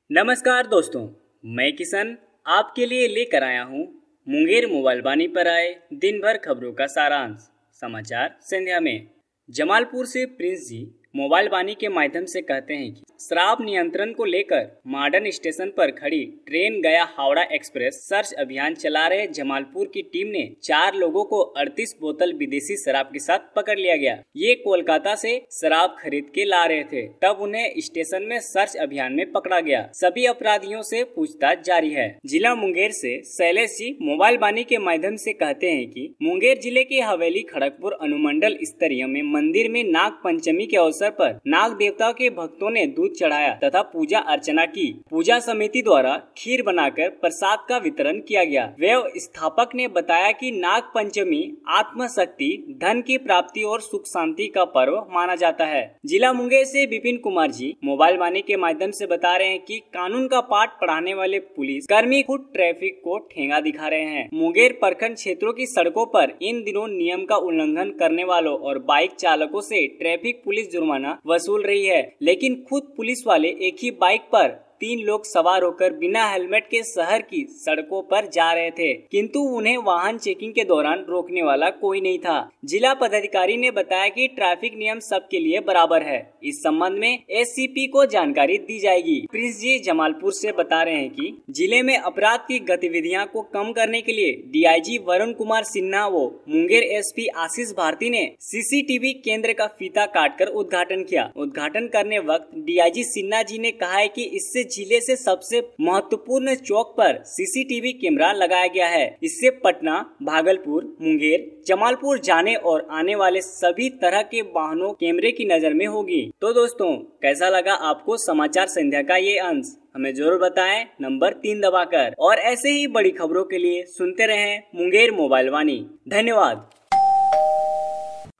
नमस्कार दोस्तों, मैं किशन आपके लिए लेकर आया हूँ मुंगेर मोबाइल वाणी पर आए दिन भर खबरों का सारांश। समाचार संध्या में जमालपुर से प्रिंस जी मोबाइल वाणी के माध्यम से कहते हैं कि शराब नियंत्रण को लेकर मॉडर्न स्टेशन पर खड़ी ट्रेन गया हावड़ा एक्सप्रेस सर्च अभियान चला रहे जमालपुर की टीम ने 4 लोगों को 38 बोतल विदेशी शराब के साथ पकड़ लिया गया। ये कोलकाता से शराब खरीद के ला रहे थे, तब उन्हें स्टेशन में सर्च अभियान में पकड़ा गया। सभी अपराधियों से पूछताछ जारी है। जिला मुंगेर से शैलेश जी मोबाइल वाणी के माध्यम से कहते हैं कि मुंगेर जिले के हवेली खड़गपुर अनुमंडल स्तरीय में मंदिर में नाग पंचमी के अवसर पर नाग देवता के भक्तों ने दूध चढ़ाया तथा पूजा अर्चना की। पूजा समिति द्वारा खीर बनाकर प्रसाद का वितरण किया गया। व्यवस्थापक ने बताया कि नाग पंचमी आत्मशक्ति, धन की प्राप्ति और सुख शांति का पर्व माना जाता है। जिला मुंगेर से विपिन कुमार जी मोबाइल वाणी के माध्यम से बता रहे हैं कि कानून का पाठ पढ़ाने वाले पुलिस कर्मी खुद ट्रैफिक को ठेंगा दिखा रहे हैं। मुंगेर प्रखंड क्षेत्रों की सड़कों पर इन दिनों नियम का उल्लंघन करने वालों और बाइक चालकों से ट्रैफिक पुलिस जुर्माना वसूल रही है, लेकिन खुद पुलिस वाले एक ही बाइक पर 3 लोग सवार होकर बिना हेलमेट के शहर की सड़कों पर जा रहे थे, किंतु उन्हें वाहन चेकिंग के दौरान रोकने वाला कोई नहीं था। जिला पदाधिकारी ने बताया कि ट्रैफिक नियम सबके लिए बराबर है। इस संबंध में एससीपी को जानकारी दी जाएगी। प्रिंस जी जमालपुर से बता रहे हैं कि जिले में अपराध की गतिविधियां को कम करने के लिए डीआईजी वरुण कुमार सिन्हा व मुंगेर एसपी आशीष भारती ने सीसीटीवी केंद्र का फीता काटकर उद्घाटन किया। उद्घाटन करने वक्त डीआईजी सिन्हा जी ने कहा है कि इससे जिले से सबसे महत्वपूर्ण चौक पर सीसीटीवी कैमरा लगाया गया है। इससे पटना, भागलपुर, मुंगेर, जमालपुर जाने और आने वाले सभी तरह के वाहनों कैमरे की नजर में होगी। तो दोस्तों, कैसा लगा आपको समाचार संध्या का ये अंश? हमें जरूर बताएं नंबर 3 दबाकर। और ऐसे ही बड़ी खबरों के लिए सुनते रहें मुंगेर मोबाइल वाणी। धन्यवाद।